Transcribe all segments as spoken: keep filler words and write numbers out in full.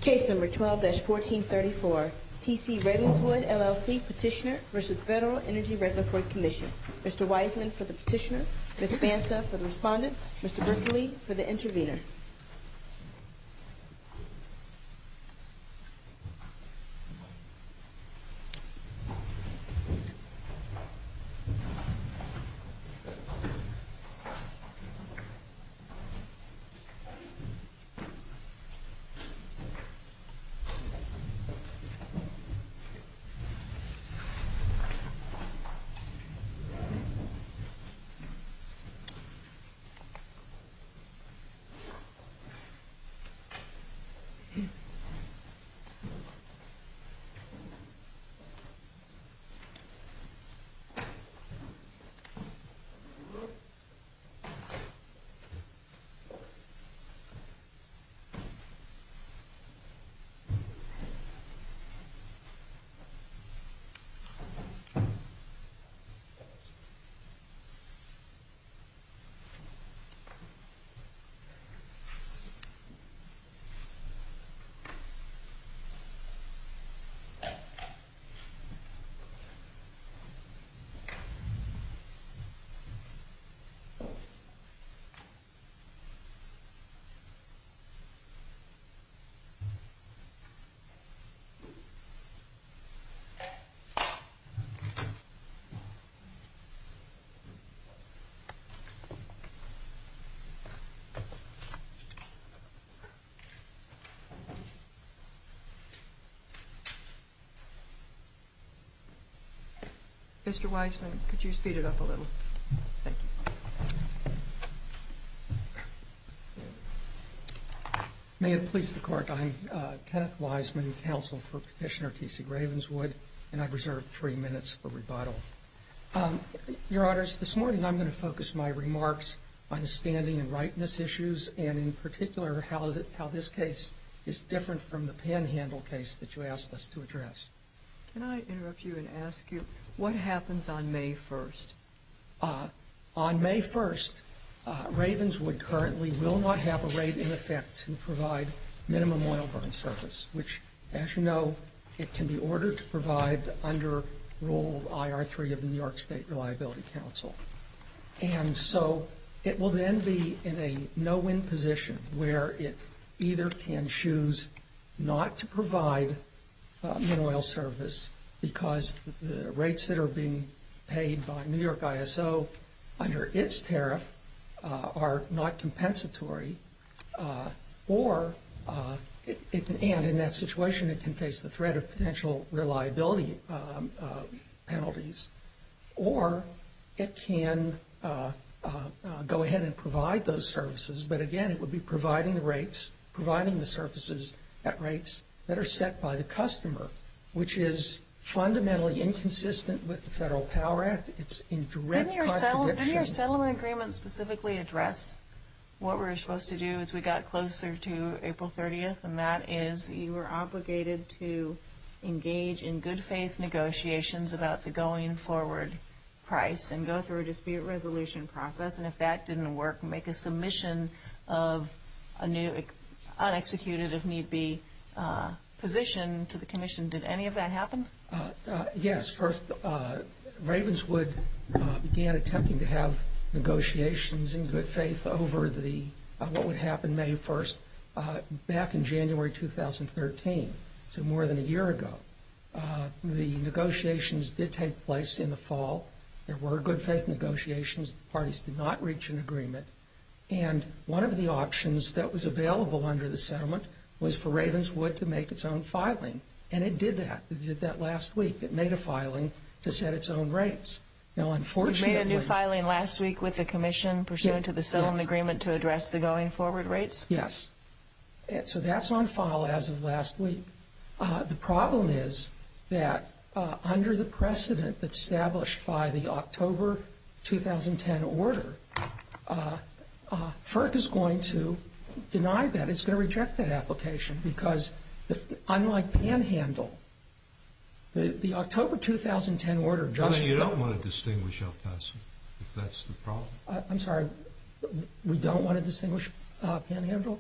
Case number twelve dash fourteen thirty-four, T C Ravenswood, L L C, Petitioner versus Federal Energy Regulatory Commission. Mister Wiseman for the petitioner, Miz Banta for the respondent, Mister Berkeley for the intervener. Mister Wiseman, could you speed it up a little? Thank you. May it please the Court, I'm uh, Kenneth Wiseman, counsel for Petitioner T C Ravenswood, and I've reserved three minutes for rebuttal. Um, Your Honors, this morning I'm going to focus my remarks on the standing and rightness issues, and in particular how, is it, how this case is different from the Panhandle case that you asked us to address. Can I interrupt you and ask you, what happens on May first? Uh, on May first, uh, Ravenswood currently will not have a rate in effect to provide minimum oil burn service, which, as you know, it can be ordered to provide under Rule I R three of the New York State Reliability Council. And so it will then be in a no-win position where it either can choose not to provide uh, min oil service because the rates that are being paid by New York I S O under its tariff uh, are not compensatory, uh, or uh, it, it can, and in that situation it can face the threat of potential reliability um, uh, penalties, or it can uh, uh, uh, go ahead and provide those services, but again it would be providing the rates, providing the services at rates that are set by the customer, which is fundamentally inconsistent with the Federal Power Act. It's in direct didn't your contradiction. Settle, didn't your settlement agreement specifically address what we were supposed to do as we got closer to April thirtieth, and that is you were obligated to engage in good faith negotiations about the going forward price and go through a dispute resolution process, and if that didn't work, make a submission of a new, unexecuted if need be, uh, position to the Commission. Did any of that happen? Uh, uh, yes. First, uh, Ravenswood uh, began attempting to have negotiations in good faith over the uh, what would happen May first uh, back in January two thousand thirteen, so more than a year ago. Uh, the negotiations did take place in the fall. There were good faith negotiations. The parties did not reach an agreement. And one of the options that was available under the settlement was for Ravenswood to make its own filing. And it did that. It did that last week. It made a filing to set its own rates. Now, unfortunately... You made a new filing last week with the Commission pursuant yeah, to the settlement yes. agreement to address the going forward rates? Yes. And so that's on file as of last week. Uh, the problem is that uh, under the precedent that's established by the October two thousand ten order, uh, uh, FERC is going to deny that. It's going to reject that application because, the, unlike Panhandle, the, the October two thousand ten order just... Well, then you don't want to distinguish El Paso, if that's the problem. Uh, I'm sorry, we don't want to distinguish uh, Panhandle?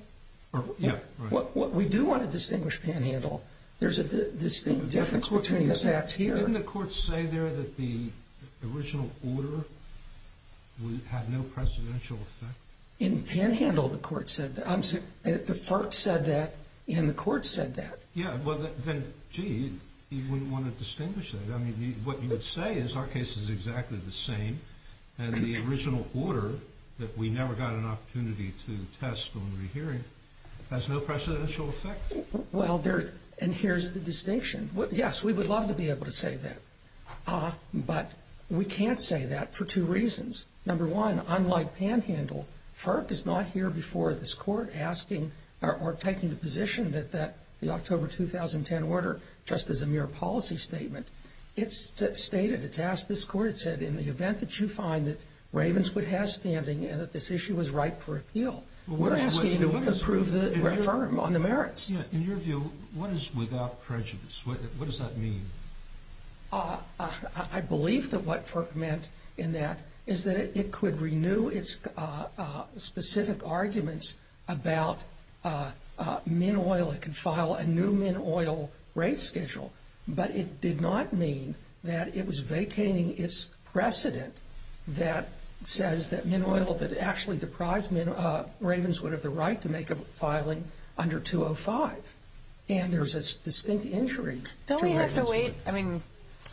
Or, yeah, right. What, what we do want to distinguish Panhandle, there's a di- distinct difference between the facts here. Didn't the court say there that the original order would have no precedential effect? In Panhandle, the court said that. I'm sorry, the FERC said that, and the court said that. Yeah, well, then, gee, you wouldn't want to distinguish that. I mean, you, what you would say is our case is exactly the same, and the original order that we never got an opportunity to test on rehearing has no precedential effect. Well, there, and here's the distinction. Yes, we would love to be able to say that, uh, but we can't say that for two reasons. Number one, unlike Panhandle, FERC is not here before this court asking or, or taking the position that, that the October two thousand ten order, just as a mere policy statement, it's stated, it's asked this court, it said, in the event that you find that Ravenswood has standing and that this issue is ripe for appeal, well, we're asking you to approve the your, affirm on the merits. Yeah, in your view, what is without prejudice? What, what does that mean? Uh, uh, I believe that what FERC meant in that is that it, it could renew its uh, uh, specific arguments about uh, uh, Min Oil. It could file a new Min Oil rate schedule, but it did not mean that it was vacating its precedent that says that Min Oil, that actually deprives Min, uh, Ravenswood of the right to make a filing under two oh five. And there's a distinct injury. Don't to we have Ravenswood. to wait? I mean,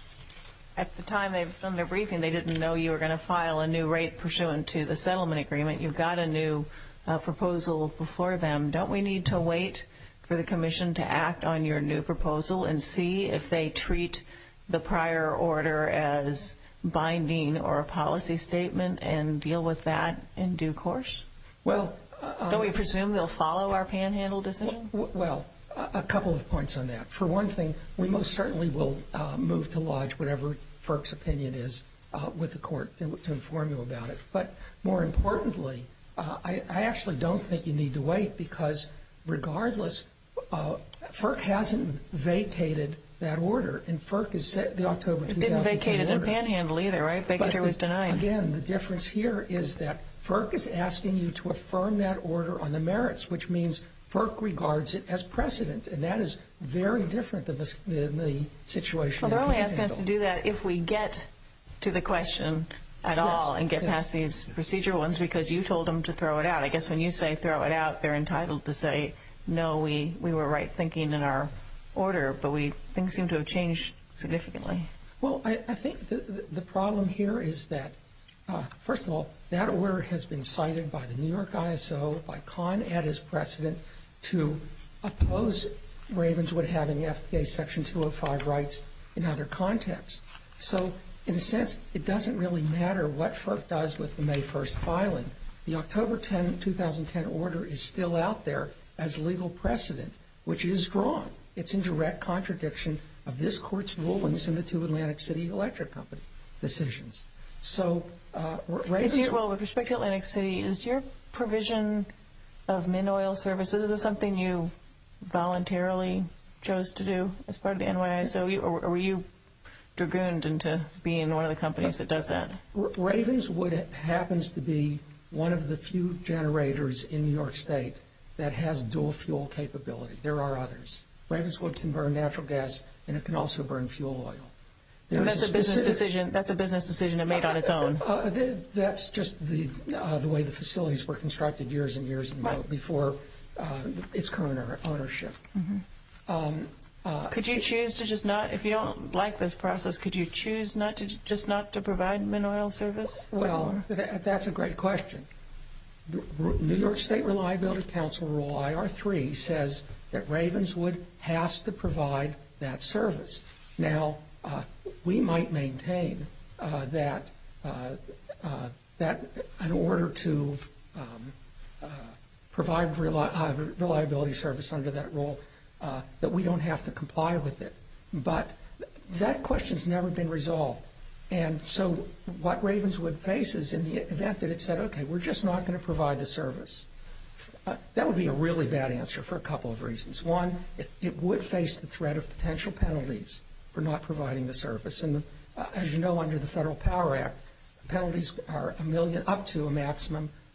at the time they've done their briefing, they didn't know you were going to file a new rate pursuant to the settlement agreement. You've got a new uh, proposal before them. Don't we need to wait for the commission to act on your new proposal and see if they treat the prior order as binding or a policy statement and deal with that in due course? Well, uh, don't we presume they'll follow our Panhandle decision? W- well, a couple of points on that. For one thing, we most certainly will uh, move to lodge whatever FERC's opinion is uh, with the court to, to inform you about it. But more importantly, uh, I, I actually don't think you need to wait because regardless, uh, FERC hasn't vacated that order, and FERC is set the October two thousand ten order. It didn't vacate it in order. Panhandle either, right? Vacatur was denied. Again, the difference here is that FERC is asking you to affirm that order on the merits, which means FERC regards it as precedent, and that is very different than the, than the situation Well, they're in only Panhandle. asking us to do that if we get to the question at Yes, all and get yes. past these procedural ones because you told them to throw it out. I guess when you say throw it out, they're entitled to say, no, we, we were right thinking in our order, but we things seem to have changed significantly. Well, I, I think the, the, the problem here is that, uh, first of all, that order has been cited by the New York I S O, by Con Ed as precedent to oppose Ravenswood having F P A Section two oh five rights in other contexts. So, in a sense, it doesn't really matter what FERC does with the May first filing. The October tenth, two thousand ten order is still out there as legal precedent, which is strong. It's in direct contradiction of this court's rulings in the two Atlantic City Electric Company decisions. So, uh, Ravenswood... Well, with respect to Atlantic City, is your provision of Min Oil services, is this something you voluntarily chose to do as part of the N Y I S O, or, or were you dragooned into being one of the companies that does that? Ravenswood happens to be one of the few generators in New York State that has dual fuel capability. There are others. Ravenswood can burn natural gas, and it can also burn fuel oil. And that's a, a business decision. That's a business decision it made on its own. Uh, uh, th- that's just the uh, the way the facilities were constructed years and years ago, right. before uh, its current ownership. Mm-hmm. Um, uh, could you choose to just not, if you don't like this process, could you choose not to just not to provide Min Oil service? Well, th- that's a great question. The R- New York State Reliability Council Rule I R three says that Ravenswood has to provide that service. Now, uh, we might maintain uh, that uh, uh, that in order to um, uh, provide reli- uh, reliability service under that rule, uh, that we don't have to comply with it. But that question's never been resolved. And so what Ravenswood faces in the event that it said, okay, we're just not going to provide the service, uh, that would be a really bad answer for a couple of reasons. One, it, it would face the threat of potential penalties for not providing the service. And uh, as you know, under the Federal Power Act, penalties are a million, up to a maximum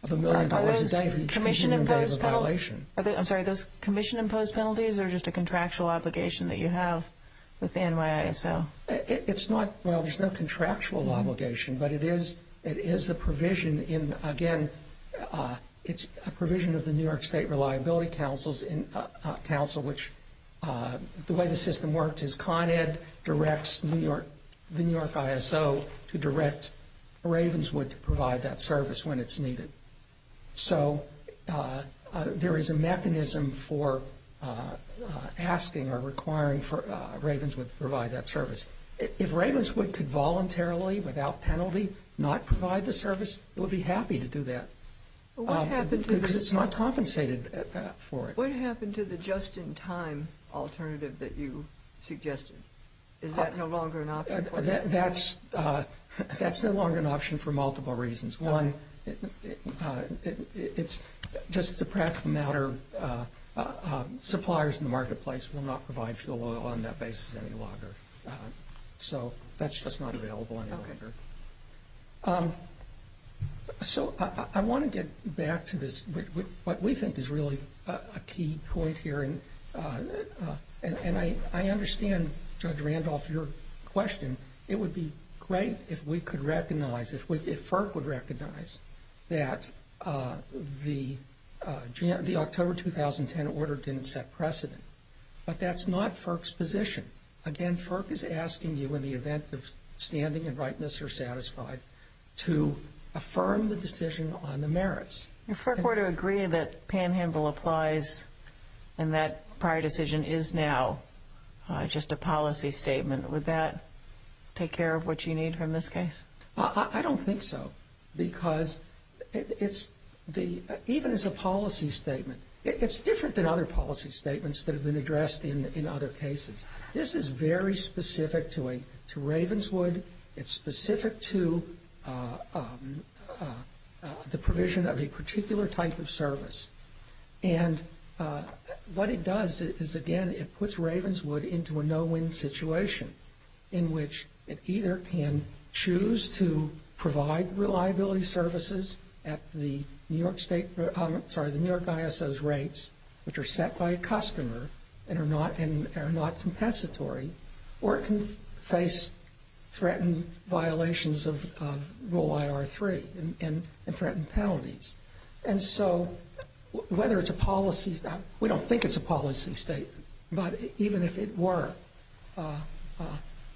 of a million dollars a day for each continuing day of a commission-imposed penalties? violation. Are they, I'm sorry, those commission-imposed penalties or just a contractual obligation that you have with the N Y I S O? It, it's not, well, there's no contractual mm-hmm. obligation, but it is it is a provision in, again, uh, it's a provision of the New York State Reliability Council's in, uh, uh, Council, which uh, the way the system works is Con Ed directs New York, the New York I S O to direct Ravenswood to provide that service when it's needed. So uh, uh, there is a mechanism for uh, uh, asking or requiring for uh, Ravenswood to provide that service. If Ravenswood could voluntarily, without penalty, not provide the service, it would be happy to do that. What um, happened to because the, it's not compensated uh, for it. What happened to the just-in-time alternative that you suggested? Is that uh, no longer an option for uh, that, that's uh, that's no longer an option for multiple reasons. One, it, it, uh, it, it's just a practical matter. Uh, uh, uh, suppliers in the marketplace will not provide fuel oil on that basis any longer. Uh, so that's just not available any okay. longer. Um, so I, I want to get back to this, what we think is really a, a key point here. And, uh, uh, and, and I, I understand, Judge Randolph, your question. It would be great if we could recognize, if, we, if FERC would recognize that uh, the, uh, the October two thousand ten order didn't set precedent. But that's not FERC's position. Again, FERC is asking you, in the event of standing and rightness are satisfied, to affirm the decision on the merits. If FERC were to agree that Panhandle applies and that prior decision is now uh, just a policy statement, would that take care of what you need from this case? Uh, I, I don't think so, because it, it's the uh, even as a policy statement, it, it's different than other policy statements that have been addressed in, in other cases. This is very specific to a to Ravenswood. It's specific to uh, um, uh, uh, the provision of a particular type of service. And uh, what it does is, again, it puts Ravenswood into a no-win situation in which it either can choose to provide reliability services at the New York State, um, sorry, the New York I S O's rates, which are set by a customer and are not and are not compensatory, or it can face threatened violations of, of Rule I R three and, and, and threatened penalties. And so whether it's a policy, we don't think it's a policy statement, but even if it were, uh, uh,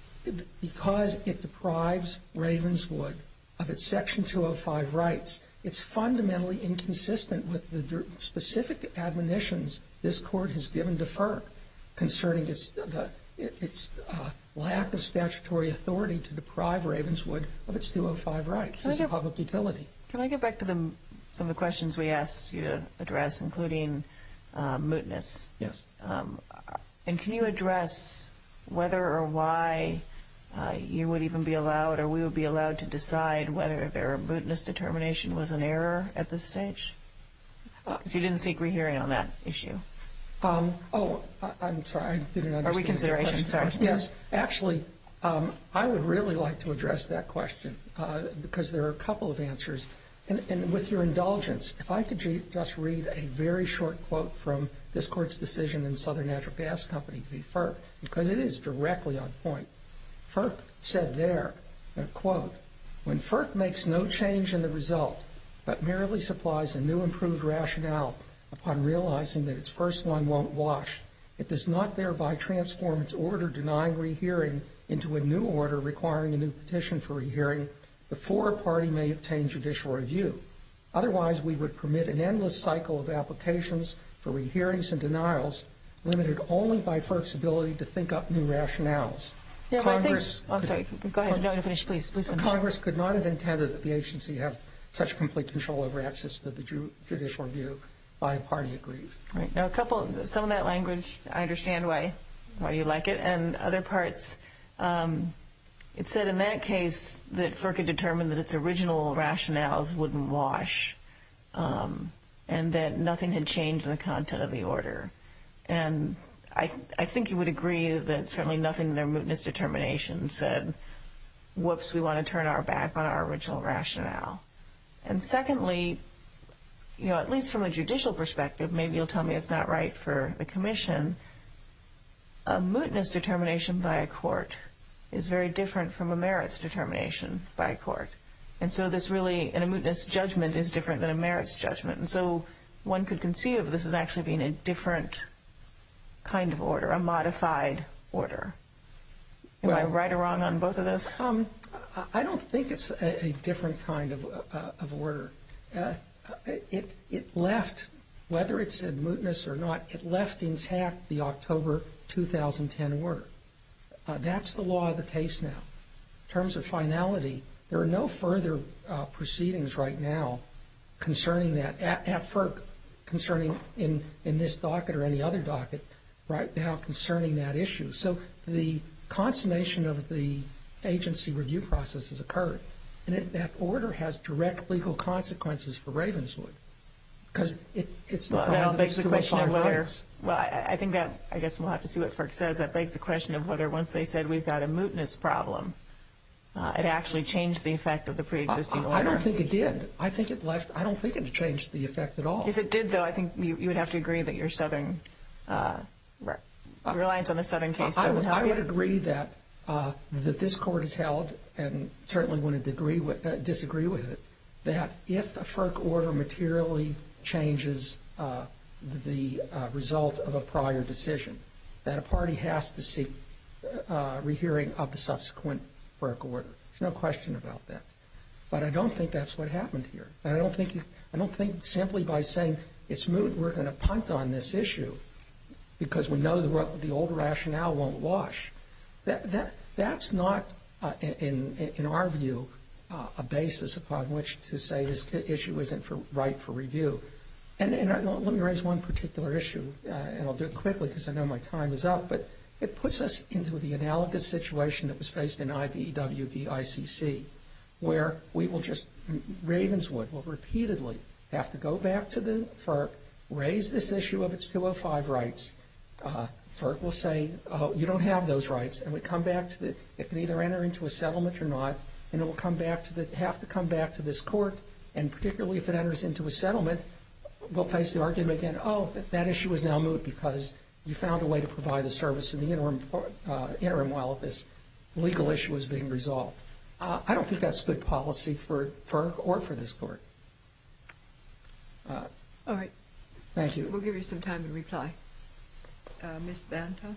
it, because it deprives Ravenswood of its Section two oh five rights, it's fundamentally inconsistent with the specific admonitions this Court has given to FERC concerning its, the, its uh, lack of statutory authority to deprive Ravenswood of its two oh five rights as a public utility. Can I get back to the, some of the questions we asked you to address, including uh, mootness? Yes. Um, and can you address whether or why uh, you would even be allowed, or we would be allowed to decide whether their mootness determination was an error at this stage? Because you didn't seek rehearing on that issue. Um, oh, I, I'm sorry, I didn't understand. Or reconsideration, sorry. Yes, actually, um, I would really like to address that question uh, because there are a couple of answers. And, and with your indulgence, if I could ju- just read a very short quote from this Court's decision in Southern Natural Gas Company v. FERC, because it is directly on point. FERC said there, and quote, "When FERC makes no change in the result, but merely supplies a new improved rationale upon realizing that its first one won't wash, it does not thereby transform its order denying rehearing into a new order requiring a new petition for rehearing before a party may obtain judicial review. Otherwise, we would permit an endless cycle of applications for rehearings and denials limited only by FERC's ability to think up new rationales." Yeah, Congress but I think, oh, sorry, go ahead. No, finish, please. please finish. Congress could not have intended that the agency have such complete control over access to the ju- judicial review by a party aggrieved. Right. Now, a couple, some of that language, I understand why, why you like it, and other parts, um, it said in that case that FERC had determined that its original rationales wouldn't wash, um, and that nothing had changed in the content of the order. And I, th- I think you would agree that certainly nothing in their mootness determination said, whoops, we want to turn our back on our original rationale. And secondly, you know, at least from a judicial perspective, maybe you'll tell me it's not right for the commission, a mootness determination by a court is very different from a merits determination by a court. And so this really, and a mootness judgment is different than a merits judgment. And so one could conceive of this as actually being a different kind of order, a modified order. Am well, I right or wrong on both of those? Um, I don't think it's a, a different kind of, uh, of order. Uh, it, it left, whether it's a mootness or not, it left intact the October two thousand ten order. Uh, that's the law of the case now. In terms of finality, there are no further uh, proceedings right now concerning that at, at FERC, concerning in, in this docket or any other docket right now concerning that issue. So the consummation of the agency review process has occurred, and it, that order has direct legal consequences for Ravenswood because it, it's well, deprived that begs the question of whether. Rights. Well, I, I think that I guess we'll have to see what FERC says. That begs the question of whether once they said we've got a mootness problem, uh, it actually changed the effect of the pre-existing I, order. I don't think it did. I think it left. I don't think it changed the effect at all. If it did, though, I think you, you would have to agree that your southern uh, re- reliance on the southern case I doesn't would, help I you. would agree that uh, that this court has held, and certainly wouldn't agree with, uh, disagree with it, that if a FERC order materially changes uh, the uh, result of a prior decision, that a party has to seek uh, rehearing of the subsequent FERC order. There's no question about that. But I don't think that's what happened here. And I don't think you, I don't think simply by saying it's moot, we're going to punt on this issue because we know the, the old rationale won't wash. That that that's not, uh, in in our view, uh, a basis upon which to say this issue isn't for, right for review. And, and I, let me raise one particular issue, uh, and I'll do it quickly because I know my time is up. But it puts us into the analogous situation that was faced in I B E W v. I C C, where we will just Ravenswood will repeatedly have to go back to the FERC, raise this issue of its two oh five rights. Uh, FERC will say, oh, you don't have those rights, and we come back to the, it can either enter into a settlement or not, and it will come back to the, have to come back to this court, and particularly if it enters into a settlement, we'll face the argument again, oh, that, that issue is now moot because you found a way to provide the service in the interim, uh, interim while this legal issue is being resolved. Uh, I don't think that's good policy for FERC or for this court. Uh, All right. Thank you. We'll give you some time to reply. Uh, Miz Banta?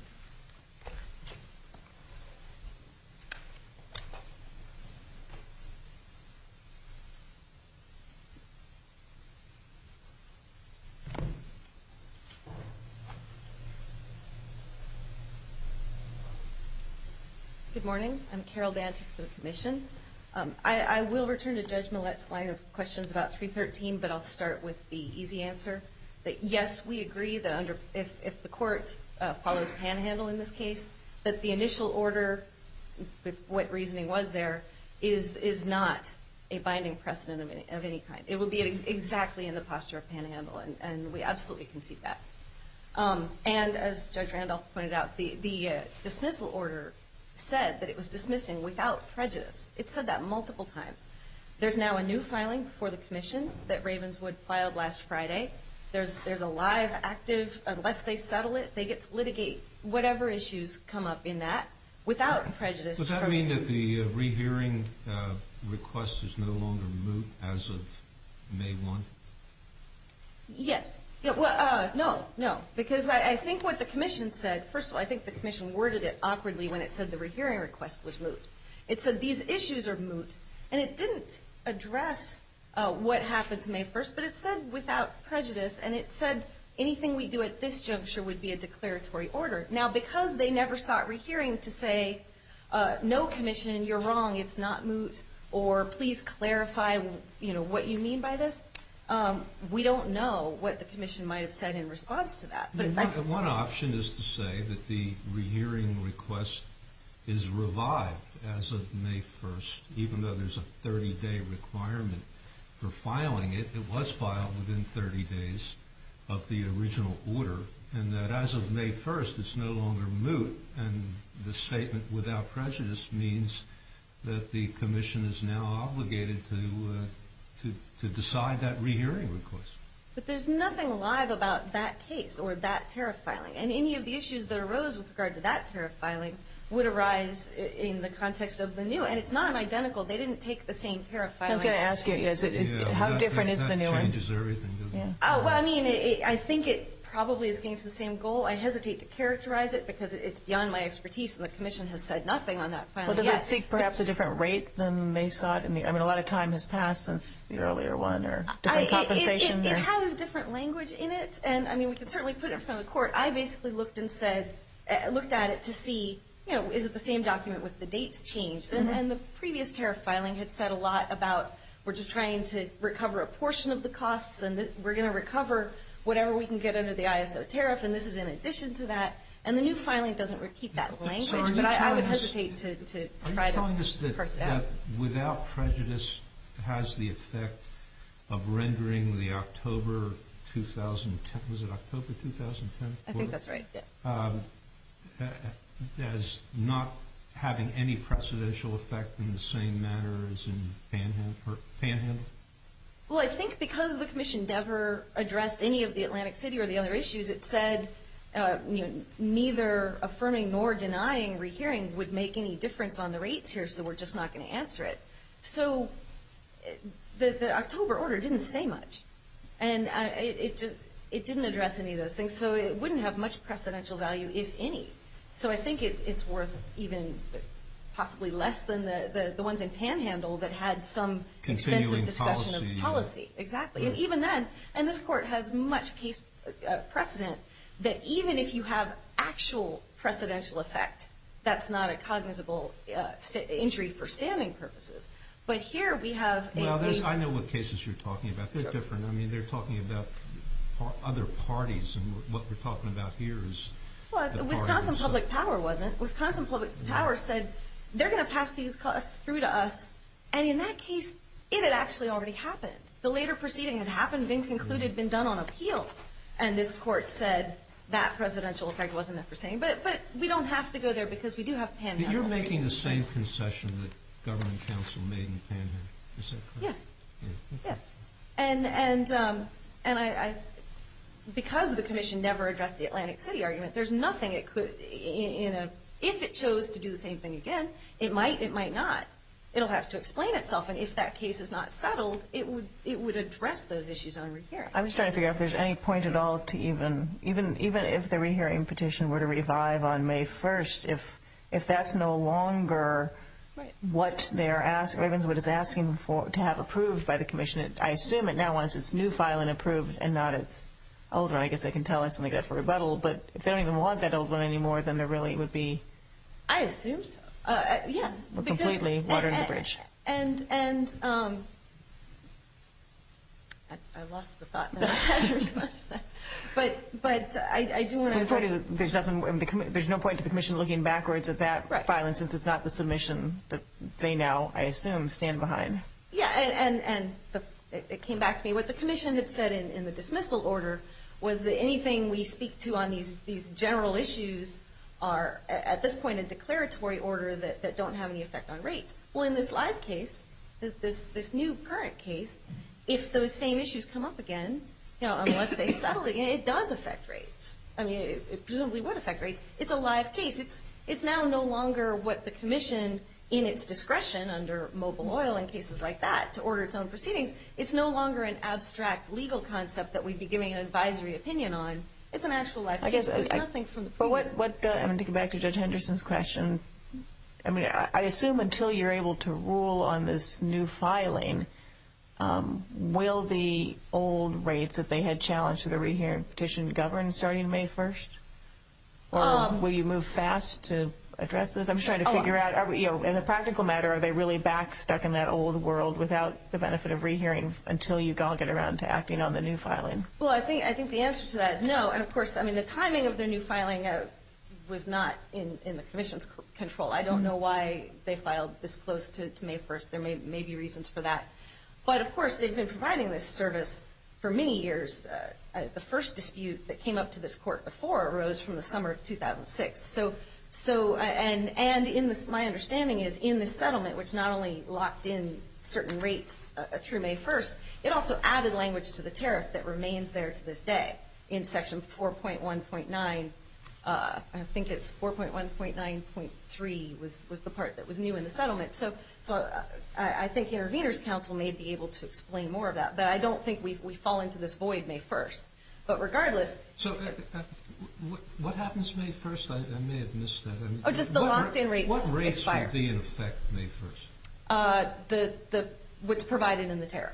Good morning. I'm Carol Banta for the Commission. Um, I, I will return to Judge Millett's line of questions about three thirteen, but I'll start with the easy answer. That yes, we agree that under if, if the court uh, follows Panhandle in this case, that the initial order, with what reasoning was there, is is not a binding precedent of any, of any kind. It would be exactly in the posture of Panhandle, and, and we absolutely concede that. Um, and as Judge Randolph pointed out, the, the uh, dismissal order said that it was dismissing without prejudice. It said that multiple times. There's now a new filing before the Commission that Ravenswood filed last Friday. There's there's a live, active, unless they settle it, they get to litigate whatever issues come up in that without prejudice. Does that mean that the uh, rehearing uh, request is no longer moot as of May first? Yes. Yeah, well, uh, no, no, because I, I think what the Commission said, first of all, I think the Commission worded it awkwardly when it said the rehearing request was moot. It said these issues are moot, and it didn't address uh, what happens May first, but it said without prejudice, and it said anything we do at this juncture would be a declaratory order. Now, because they never sought rehearing to say, uh, no, Commission, you're wrong, it's not moot, or please clarify, you know, what you mean by this, Um, we don't know what the Commission might have said in response to that. But well, one, one option is to say that the rehearing request is revived as of May first, even though there's a thirty-day requirement for filing it. It was filed within thirty days of the original order, and that as of May first, it's no longer moot, and the statement without prejudice means that the Commission is now obligated to uh, to to decide that rehearing request. But there's nothing live about that case or that tariff filing. And any of the issues that arose with regard to that tariff filing would arise in the context of the new. And it's not identical. They didn't take the same tariff filing. I was going to ask you, is it, is, Yeah, how that- different that- is the that new one? changes everything, doesn't it? Yeah. Oh, well, I mean, it, it, I think it probably is getting to the same goal. I hesitate to characterize it because it, it's beyond my expertise, and the Commission has said nothing on that filing Well, does yet. it seek perhaps a different rate than they sought? In the, I mean, a lot of time has passed since the earlier one, or different I- it- compensation. It, it, or? it has different language in it, and I mean, we can certainly put it in front of the court. I basically looked and said, uh, looked at it to see, you know, is it the same document with the dates changed? And, Mm-hmm. and the previous tariff filing had said a lot about we're just trying to recover a portion of the costs, and th- we're going to recover whatever we can get under the I S O tariff, and this is in addition to that. And the new filing doesn't repeat that So are language, you but I, I would telling us- hesitate to, to Are try you telling us to that, parse it that out. without prejudice has the effect of rendering the October two thousand ten, was it October two thousand ten? I think that's right, yes. Um, uh, as not having any precedential effect in the same manner as in Panhandle? Or Panhandle? Well, I think because the Commission never addressed any of the Atlantic City or the other issues, it said uh, you know, neither affirming nor denying rehearing would make any difference on the rates here, so we're just not going to answer it. So uh, the, the October order didn't say much, and uh, it, it just it didn't address any of those things, so it wouldn't have much precedential value, if any. So I think it's it's worth even possibly less than the, the, the ones in Panhandle that had some Continuing extensive discussion policy, of yeah. policy. Exactly. Right. And even then, and this Court has much case uh, precedent that even if you have actual precedential effect, that's not a cognizable uh, sta- injury for standing purposes. But here we have a... Well, there's, a- I know what cases you're talking about. They're Sure. different. I mean, they're talking about par- other parties, and what we're talking about here is Well, the Wisconsin party themselves. Public Power wasn't. Wisconsin Public Power said they're going to pass these costs through to us, and in that case, it had actually already happened. The later proceeding had happened, been concluded, been done on appeal, and this Court said that presidential effect wasn't enough for standing. But, but we don't have to go there because we do have Panhandle. But you're making the same concession that Government Counsel made in Panhandle. Is that correct? Yes. Yeah. Yes. And, and, um, and I, I, because the Commission never addressed the Atlantic City argument, there's nothing it could, in, in a, if it chose to do the same thing again, it might, it might not. It'll have to explain itself, and if that case is not settled, it would, it would address those issues on rehearing. I'm just trying to figure out if there's any point at all to even, even, even if the rehearing petition were to revive on May first, if, if that's no longer Right. what they're asking, Ravenswood is asking for to have approved by the Commission. It, I assume it now wants its new filing approved and not its old one. I guess I can tell us something like that for rebuttal, but if they don't even want that old one anymore, then there really would be I assume so. Uh, uh, yes. We're because- completely water and- under the bridge. And, and, um, I, I lost the thought that I had to respond to that. But, but I, I do want to Well, the point address. is, there's nothing. I mean, the, commi- there's no point to the Commission looking backwards at that Right. filing, since it's not the submission that they now, I assume, stand behind. Yeah, and, and, and the, it, it came back to me. What the Commission had said in, in the dismissal order was that anything we speak to on these, these general issues are, a- at this point, a declaratory order that, that don't have any effect on rates. Well, in this live case, th- this, this new current case, if those same issues come up again, you know, unless they settle it, it does affect rates. I mean, it, it presumably would affect rates. It's a live case. It's, it's now no longer what the Commission, in its discretion under Mobil Oil and cases like that, to order its own proceedings. It's no longer an abstract legal concept that we'd be giving an advisory opinion on. It's an actual live I case. guess There's I- nothing from the But previous. what, what uh, I'm going to get back to Judge Henderson's question. I mean, I, I assume until you're able to rule on this new filing, um, will the old rates that they had challenged to the rehearing petition govern starting May first? Or Um, will you move fast to address this? I'm just trying to Oh, figure out, are we, you know, as a practical matter, are they really back stuck in that old world without the benefit of rehearing until you all get around to acting on the new filing? Well, I think I think the answer to that is no. And of course, I mean, the timing of their new filing uh, was not in, in the Commission's c- control. I don't know why they filed this close to, to May first. There may, may be reasons for that. But of course, they've been providing this service for many years. Uh, uh, the first dispute that came up to this court before arose from the summer of two thousand six. So, so uh, and and in this, my understanding is in this settlement, which not only locked in certain rates uh, through May first, it also added language to the tariff that remains there to this day in Section four point one point nine. Uh, I think it's four point one point nine point three was, was the part that was new in the settlement. So, so uh, I, I think Intervenors Council may be able to explain more of that, but I don't think we we fall into this void May first. But regardless. So uh, uh, what, what happens May first? I, I may have missed that. I mean, oh, just the what, locked-in rates What rates expire. will be in effect May first? Uh, the, the, what's provided in the tariff.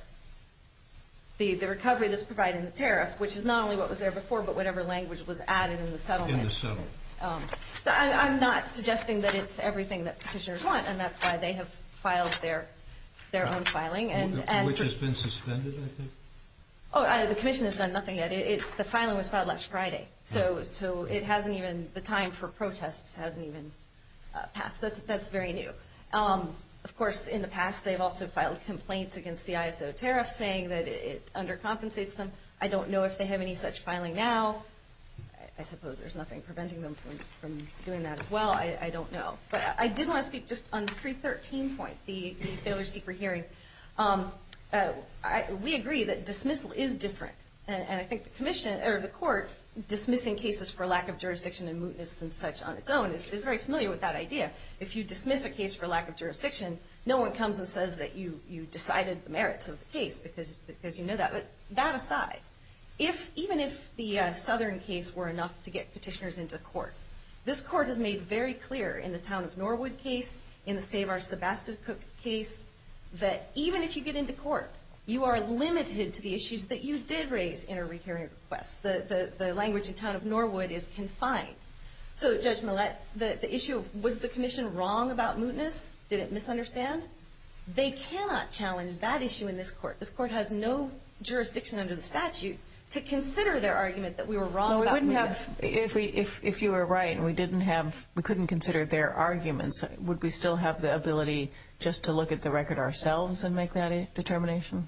The, the recovery that's provided in the tariff, which is not only what was there before, but whatever language was added in the settlement. In the settlement. Um, so I, I'm not suggesting that it's everything that petitioners want, and that's why they have filed their their own filing. And, Which and has been suspended, I think? Oh, uh, the commission has done nothing yet. It, it, the filing was filed last Friday, so Oh. so it hasn't even, the time for protests hasn't even uh, passed. That's that's very new. Um, Of course, in the past, they've also filed complaints against the I S O tariff, saying that it, it undercompensates them. I don't know if they have any such filing now. I, I suppose there's nothing preventing them from, from doing that as well. I, I don't know. But I, I did want to speak just on the three thirteen point, the, the failure to seek rehearing. Um, uh, I, we agree that dismissal is different, and, and I think the commission or the court dismissing cases for lack of jurisdiction and mootness and such on its own is, is very familiar with that idea. If you dismiss a case for lack of jurisdiction, no one comes and says that you, you decided the merits of the case because, because you know that. But that aside, if, even if the uh, Southern case were enough to get petitioners into court, this court has made very clear in the Town of Norwood case, in the Save Our Sebasticook case, that even if you get into court, you are limited to the issues that you did raise in a rehearing request. The, the, the language in Town of Norwood is confined. So, Judge Millett, the, the issue of was the commission wrong about mootness? Did it misunderstand? They cannot challenge that issue in this court. This court has no jurisdiction under the statute to consider their argument that we were wrong Well, we about wouldn't mootness. have, if we, if, if you were right and we didn't have, we couldn't consider their arguments, would we still have the ability just to look at the record ourselves and make that a determination?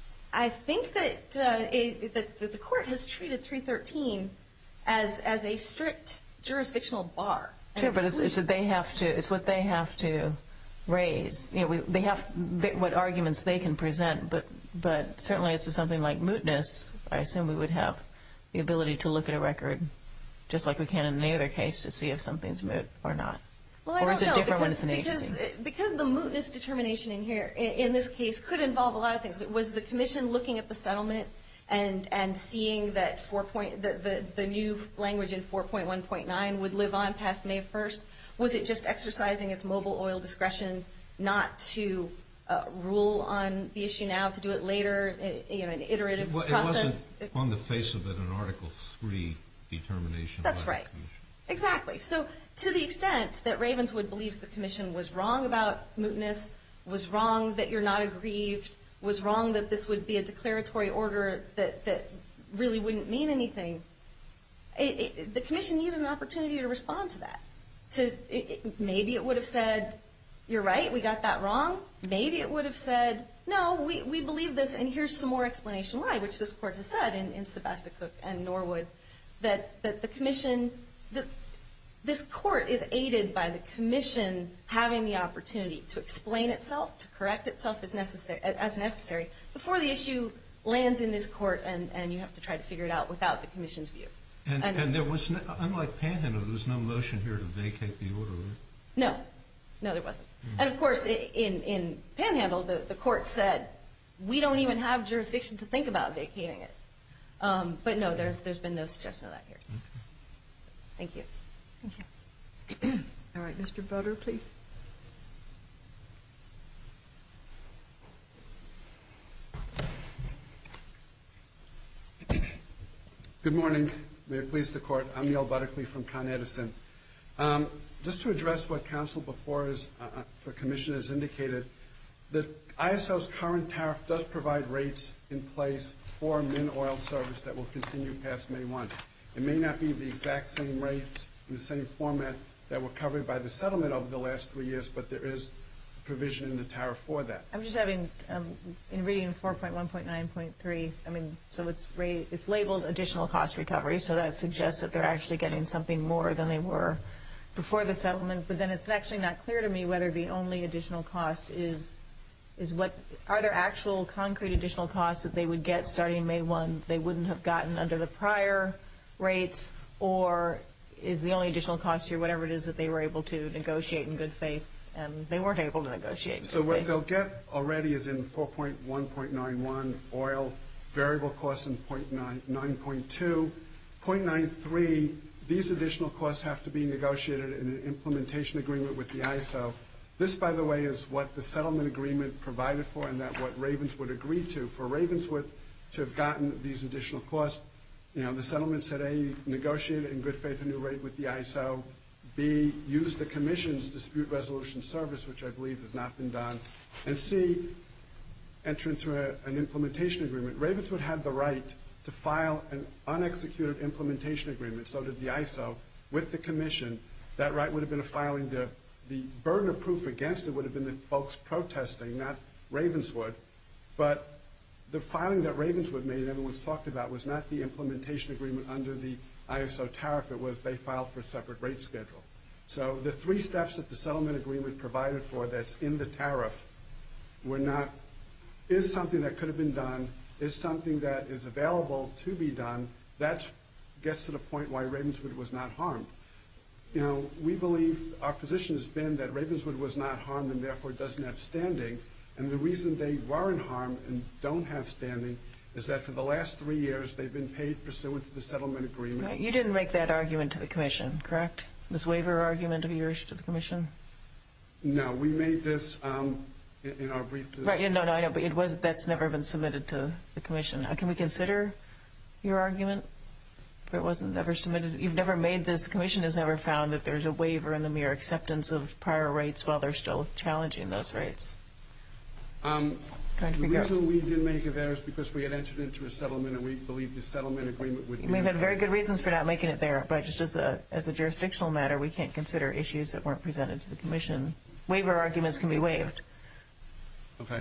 I think that, uh, it, that, that the court has treated three thirteen as, as a strict jurisdictional bar. Sure, but it's, it's that they have to, it's what they have to raise. You know, we, they have, they, what arguments they can present, but, but certainly as to something like mootness, I assume we would have the ability to look at a record just like we can in any other case to see if something's moot or not. Well, I or don't is it know, different because, when it's an because, agency? because the mootness determination in here, in, in this case, could involve a lot of things. Was the commission looking at the settlement and and seeing that four point the, the the new language in four point one point nine would live on past May first? Was it just exercising its mobile oil discretion not to uh, rule on the issue now, to do it later, uh, you know, an iterative Well, it process? wasn't on the face of it an Article three determination. That's by the right. commission. Exactly. So to the extent that Ravenswood believes the commission was wrong about mootness, was wrong that you're not aggrieved, was wrong that this would be a declaratory order that, that really wouldn't mean anything, it, it, the commission needed an opportunity to respond to that. To it, it, maybe it would have said, you're right, we got that wrong. Maybe it would have said, no, we, we believe this, and here's some more explanation why, which this court has said in, in Sebasticook and Norwood, that, that the commission, that this court is aided by the commission having the opportunity to explain itself, to correct itself as necessary, as necessary before the issue lands in this court and, and you have to try to figure it out without the commission's view. And, And- and there was, no, unlike Panhandle, there was no motion here to vacate the order. Right? No. No, there wasn't. And, of course, i- in, in Panhandle, the, the court said, we don't even have jurisdiction to think about vacating it. Um, but, no, there's there's been no suggestion of that here. Thank you. Thank you. All right, Mister Butter, please. Good morning. May it please the Court. I'm Neil Buttercliffe from Con Edison. Um, just to address what counsel before us uh, for commission has indicated, the I S O's current tariff does provide rates in place for min oil service that will continue past May first. It may not be the exact same rates in the same format that were covered by the settlement over the last three years, but there is provision in the tariff for that. I'm just having, um, in reading four point one point nine point three, I mean, so it's ra- it's labeled additional cost recovery, so that suggests that they're actually getting something more than they were before the settlement, but then it's actually not clear to me whether the only additional cost is is what, are there actual concrete additional costs that they would get starting May first they wouldn't have gotten under the prior rates, or is the only additional cost here whatever it is that they were able to negotiate in good faith and they weren't able to negotiate in So good what faith? they'll get already is in four point one point nine one, oil, variable costs in nine point two. point nine three, these additional costs have to be negotiated in an implementation agreement with the I S O. This, by the way, is what the settlement agreement provided for, and that what Ravenswood agreed to. For Ravenswood to have gotten these additional costs, you know, the settlement said, A, negotiate in good faith a new rate with the I S O, B, use the Commission's dispute resolution service, which I believe has not been done, and C, enter into a, an implementation agreement. Ravenswood had the right to file an unexecuted implementation agreement, so did the I S O, with the Commission. That right would have been a filing. The, the burden of proof against it would have been the folks protesting, not Ravenswood. But the filing that Ravenswood made and everyone's talked about was not the implementation agreement under the I S O tariff. It was they filed for a separate rate schedule. So the three steps that the settlement agreement provided for that's in the tariff were not, is something that could have been done, is something that is available to be done. That gets to the point why Ravenswood was not harmed. You know, we believe our position has been that Ravenswood was not harmed and therefore doesn't have standing. And the reason they weren't harmed and don't have standing is that for the last three years they've been paid pursuant to the settlement agreement. Right. You didn't make that argument to the Commission, correct? This waiver argument of yours to the Commission? No, we made this um, in, in our brief. Right. Yeah, no, no, I know, but it was that's never been submitted to the Commission. Uh, can we consider your argument? If it wasn't ever submitted, you've never made this. The Commission has never found that there's a waiver in the mere acceptance of prior rates while they're still challenging those rates. Um, Trying to the figure reason out. we didn't make it there is because we had entered into a settlement and we believed the settlement agreement would You be. may have had very good reasons for not making it there, but just as a as a jurisdictional matter, we can't consider issues that weren't presented to the Commission. Waiver arguments can be waived. Okay.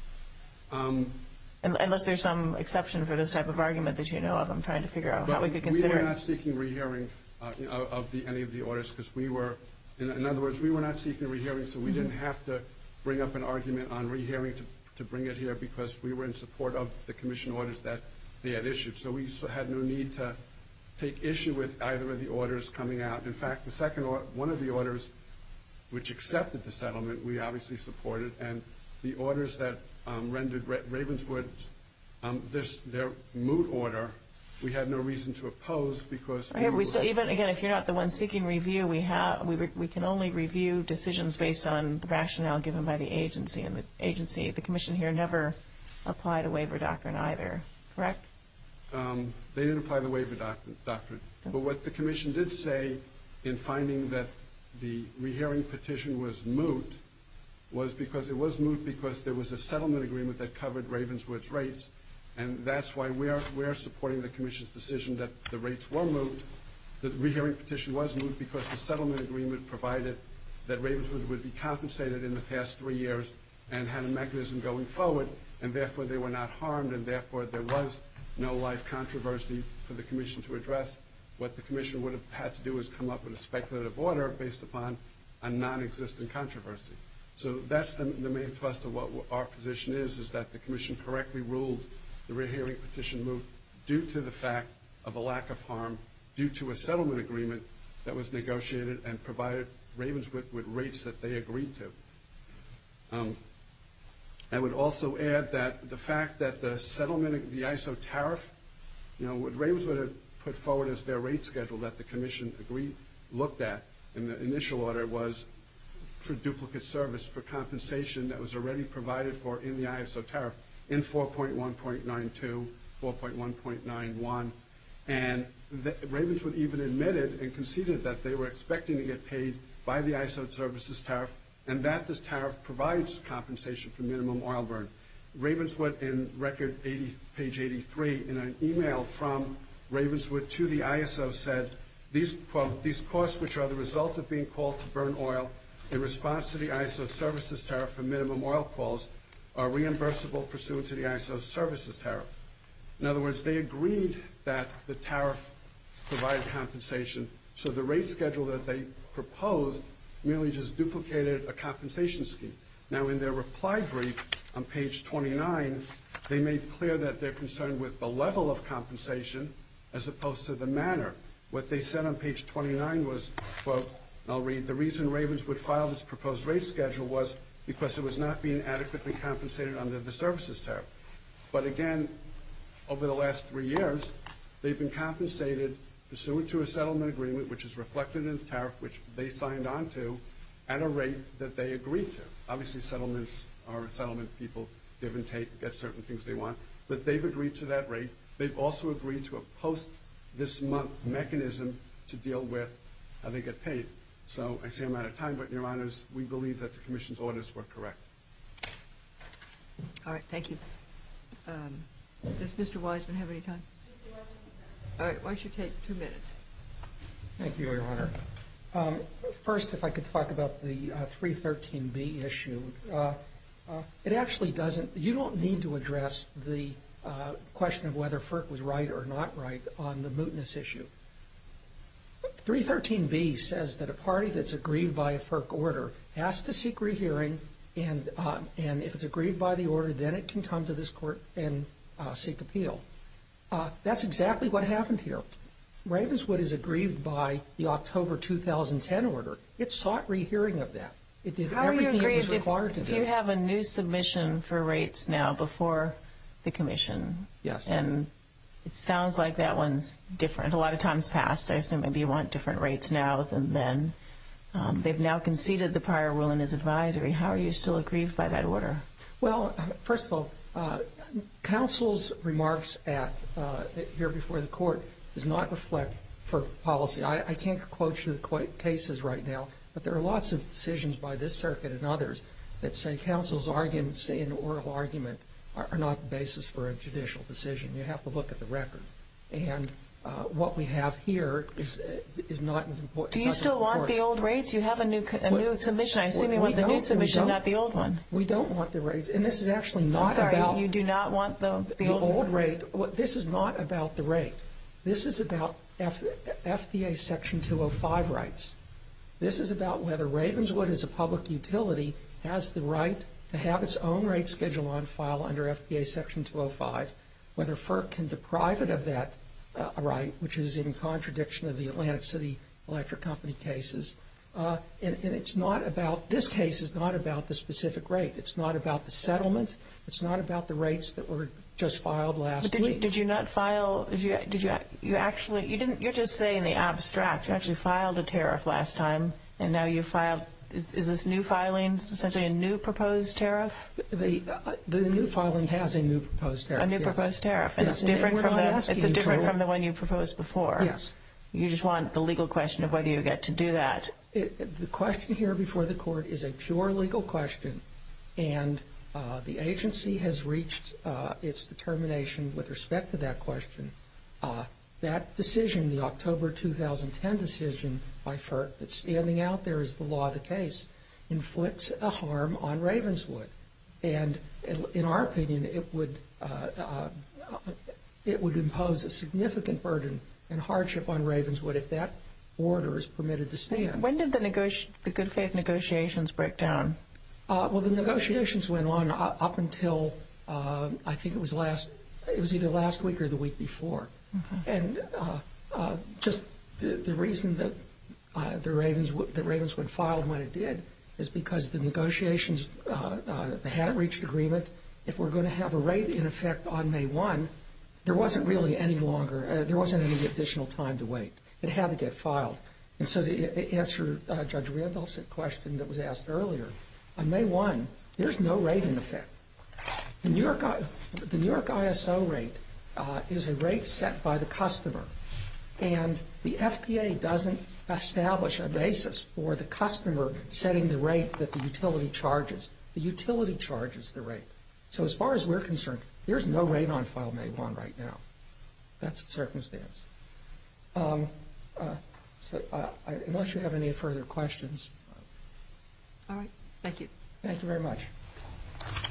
Um, Un- Unless there's some exception for this type of argument that you know of. I'm trying to figure out how we could consider We were it. not seeking rehearing uh, you know, of the, any of the orders because we were, in, in other words, we were not seeking rehearing, so we Mm-hmm. didn't have to bring up an argument on rehearing to, to bring it here because we were in support of the Commission orders that they had issued. So we had no need to take issue with either of the orders coming out. In fact, the second or, one of the orders which accepted the settlement, we obviously supported, and the orders that um, rendered Ra- Ravenswood Um, this, their moot order, we had no reason to oppose because Right, we were- still, even again, if you're not the one seeking review, we have we re- we can only review decisions based on the rationale given by the agency, and the agency, the Commission here never applied a waiver doctrine either. Correct? um, they didn't apply the waiver doctrine, doctrine. But what the Commission did say in finding that the rehearing petition was moot was because it was moot because there was a settlement agreement that covered Ravenswood's rates. And that's why we are, we are supporting the Commission's decision that the rates were moot. The rehearing petition was moot because the settlement agreement provided that Ravenswood would be compensated in the past three years and had a mechanism going forward, and therefore they were not harmed, and therefore there was no live controversy for the Commission to address. What the Commission would have had to do is come up with a speculative order based upon a non-existent controversy. So that's the, the main thrust of what our position is, is that the Commission correctly ruled the rehearing petition moot due to the fact of a lack of harm, due to a settlement agreement that was negotiated and provided Ravenswood with rates that they agreed to. Um, I would also add that the fact that the settlement, the I S O tariff, you know, what Ravenswood had put forward as their rate schedule that the Commission agreed, looked at in the initial order was for duplicate service for compensation that was already provided for in the I S O tariff in four point one point nine two, four point one point nine one. And the, Ravenswood even admitted and conceded that they were expecting to get paid by the I S O services tariff, and that this tariff provides compensation for minimum oil burn. Ravenswood in record eighty, page eighty-three, in an email from Ravenswood to the I S O said, these, quote, these costs which are the result of being called to burn oil in response to the I S O services tariff for minimum oil calls are reimbursable pursuant to the I S O services tariff. In other words, they agreed that the tariff provided compensation, so the rate schedule that they proposed merely just duplicated a compensation scheme. Now, in their reply brief on page twenty-nine, they made clear that they're concerned with the level of compensation as opposed to the manner. What they said on page twenty-nine was, quote, I'll read, the reason Ravenswood filed its proposed rate schedule was because it was not being adequately compensated under the services tariff. But again, over the last three years, they've been compensated pursuant to a settlement agreement, which is reflected in the tariff, which they signed on to, at a rate that they agreed to. Obviously, settlements are settlement people give and take, get certain things they want, but they've agreed to that rate. They've also agreed to a post this month mechanism to deal with how they get paid. So I say I'm out of time, but Your Honors, we believe that the Commission's orders were correct. All right, thank you. Um, does Mister Wiseman have any time? All right, why don't you take two minutes? Thank you, Your Honor. Um, first, if I could talk about the uh, three thirteen B issue. Uh, uh, it actually doesn't, you don't need to address the uh, question of whether FERC was right or not right on the mootness issue. three thirteen B says that a party that's aggrieved by a FERC order has to seek rehearing, and uh, and if it's aggrieved by the order, then it can come to this court and uh, seek appeal. Uh, that's exactly what happened here. Ravenswood is aggrieved by the October two thousand ten order. It sought rehearing of that. It did How everything are you it was aggrieved required if, to if do. you have a new submission for rates now before the Commission? Yes. And it sounds like that one's different. A lot of times past, I assume maybe you want different rates now than then. Um, they've now conceded the prior ruling as advisory. How are you still aggrieved by that order? Well, uh, first of all, uh, counsel's remarks at uh, here before the court does not reflect FERC policy. I, I can't quote you the qu- cases right now, but there are lots of decisions by this circuit and others that say counsel's arguments in oral argument are, are not the basis for a judicial decision. You have to look at the record. And uh, what we have here is uh, is not important. Do you still want the old rates? You have a new co- a What- new submission. I assume we you want the don't- new we submission, don't. not the old one. We don't want the rates. And this is actually not I'm sorry, about you do not want the, the, the old, old rate. Well, this is not about the rate. This is about F, FDA Section two oh five rights. This is about whether Ravenswood as a public utility has the right to have its own rate schedule on file under F D A Section two oh five, whether FERC can deprive it of that uh, right, which is in contradiction of the Atlantic City Electric Company cases. Uh, and, and it's not about, this case is not about the specific rate. It's not about the settlement. It's not about the rates that were just filed last but did week. you, did you not file? Did you did you you actually you didn't? You're just saying the abstract. You actually filed a tariff last time, and now you filed. Is, is this new filing essentially a new proposed tariff? The uh, the new filing has a new proposed tariff. A new yes. proposed tariff, and Yes, it's and- and different we're from not the. asking It's a you different to- from the one you proposed before. Yes. You just want the legal question of whether you get to do that. It, it- the question here before the court is a pure legal question, and uh, the agency has reached uh, its determination with respect to that question. Uh, that decision, the October two thousand ten decision by FERC that's standing out there as the law of the case, inflicts a harm on Ravenswood. And in, in our opinion, it would uh, uh, it would impose a significant burden and hardship on Ravenswood if that order is permitted to stand. When did the negoti- the good faith negotiations break down? Uh, well, the negotiations went on uh, up until uh, I think it was last. It was either last week or the week before. Okay. And uh, uh, just the, the reason that uh, the Ravenswood that Ravenswood filed when it did is because the negotiations uh, uh, they hadn't reached agreement. If we're going to have a rate in effect on May first, there wasn't really any longer. Uh, there wasn't any additional time to wait. It had to get filed. And so to answer uh, Judge Randolph's question that was asked earlier, on May first, there's no rate in effect. The New York, the New York I S O rate uh, is a rate set by the customer, and the F D A doesn't establish a basis for the customer setting the rate that the utility charges. The utility charges the rate. So as far as we're concerned, there's no rate on file May first right now. That's the circumstance. Um, uh, so uh, I, unless you have any further questions. All right. Thank you. Thank you very much.